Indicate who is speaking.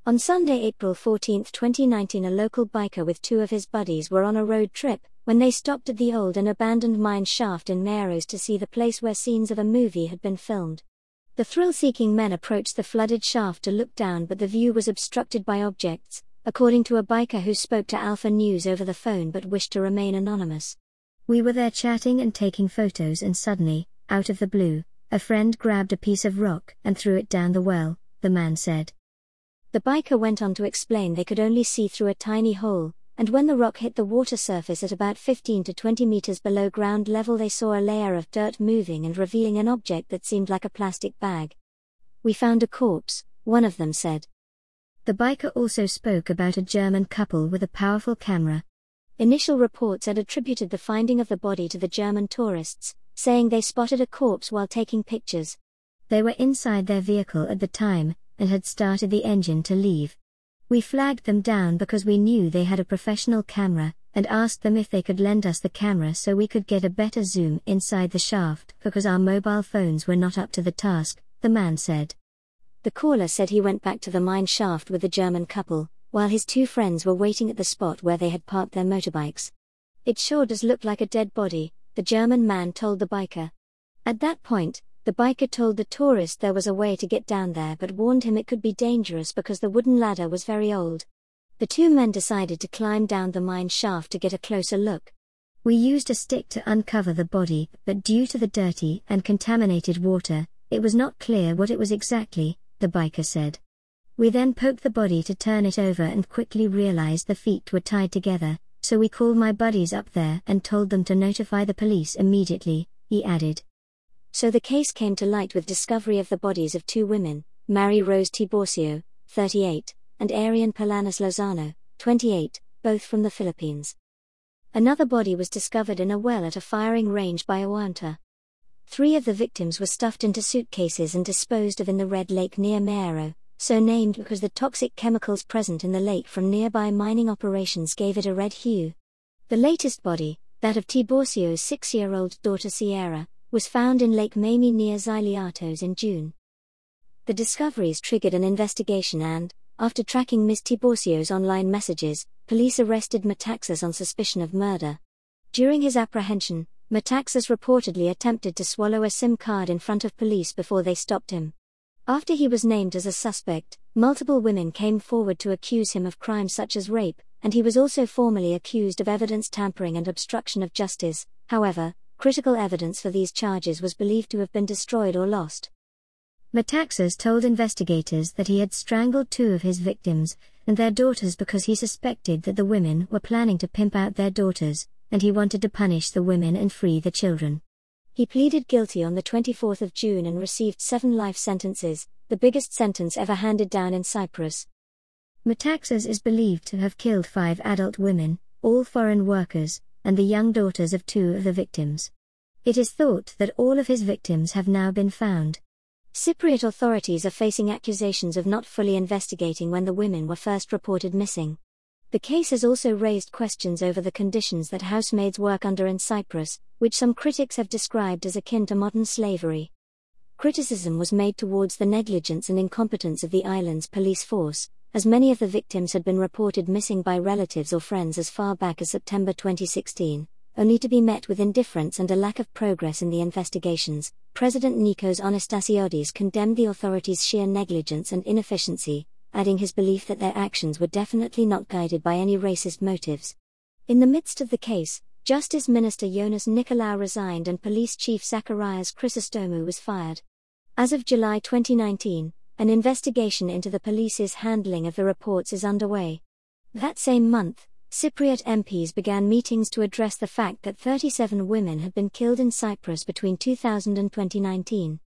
Speaker 1: On Sunday, April 14, 2019, a local biker with two of his buddies were on a road trip when they stopped at the old and abandoned mine shaft in Mearos to see the place where scenes of a movie had been filmed. The thrill-seeking men approached the flooded shaft to look down, but the view was obstructed by objects, according to a biker who spoke to Alpha News over the phone but wished to remain anonymous. "We were there chatting and taking photos, and suddenly, out of the blue, a friend grabbed a piece of rock and threw it down the well," the man said. The biker went on to explain they could only see through a tiny hole, and when the rock hit the water surface at about 15 to 20 meters below ground level, they saw a layer of dirt moving and revealing an object that seemed like a plastic bag. "We found a corpse," one of them said. The biker also spoke about a German couple with a powerful camera. Initial reports had attributed the finding of the body to the German tourists, saying they spotted a corpse while taking pictures. They were inside their vehicle at the time and had started the engine to leave. "We flagged them down because we knew they had a professional camera, and asked them if they could lend us the camera so we could get a better zoom inside the shaft because our mobile phones were not up to the task," the man said. The caller said he went back to the mine shaft with the German couple, while his two friends were waiting at the spot where they had parked their motorbikes. "It sure does look like a dead body," the German man told the biker. At that point, the biker told the tourist there was a way to get down there but warned him it could be dangerous because the wooden ladder was very old. The two men decided to climb down the mine shaft to get a closer look. "We used a stick to uncover the body, but due to the dirty and contaminated water, it was not clear what it was exactly," the biker said. "We then poked the body to turn it over and quickly realized the feet were tied together, so we called my buddies up there and told them to notify the police immediately," he added. So the case came to light with discovery of the bodies of two women, Mary Rose Tiburcio, 38, and Arian Palanas Lozano, 28, both from the Philippines. Another body was discovered in a well at a firing range by Oanta. 3 of the victims were stuffed into suitcases and disposed of in the Red Lake near Mearo, so named because the toxic chemicals present in the lake from nearby mining operations gave it a red hue. The latest body, that of Tiburcio's 6-year-old daughter Sierra, was found in Lake Mamie near Ziliatos in June. The discoveries triggered an investigation and, after tracking Ms. Tiburcio's online messages, police arrested Metaxas on suspicion of murder. During his apprehension, Metaxas reportedly attempted to swallow a SIM card in front of police before they stopped him. After he was named as a suspect, multiple women came forward to accuse him of crimes such as rape, and he was also formally accused of evidence tampering and obstruction of justice. However, critical evidence for these charges was believed to have been destroyed or lost. Metaxas told investigators that he had strangled 2 of his victims and their daughters because he suspected that the women were planning to pimp out their daughters, and he wanted to punish the women and free the children. He pleaded guilty on the 24th of June and received 7 life sentences, the biggest sentence ever handed down in Cyprus. Metaxas is believed to have killed 5 adult women, all foreign workers, and the young daughters of 2 of the victims. It is thought that all of his victims have now been found. Cypriot authorities are facing accusations of not fully investigating when the women were first reported missing. The case has also raised questions over the conditions that housemaids work under in Cyprus, which some critics have described as akin to modern slavery. Criticism was made towards the negligence and incompetence of the island's police force, as many of the victims had been reported missing by relatives or friends as far back as September 2016, only to be met with indifference and a lack of progress in the investigations. President Nikos Anastasiades condemned the authorities' sheer negligence and inefficiency, adding his belief that their actions were definitely not guided by any racist motives. In the midst of the case, Justice Minister Ioannis Nikolaou resigned and Police Chief Zacharias Chrysostomou was fired. As of July 2019, an investigation into the police's handling of the reports is underway. That same month, Cypriot MPs began meetings to address the fact that 37 women had been killed in Cyprus between 2000 and 2019.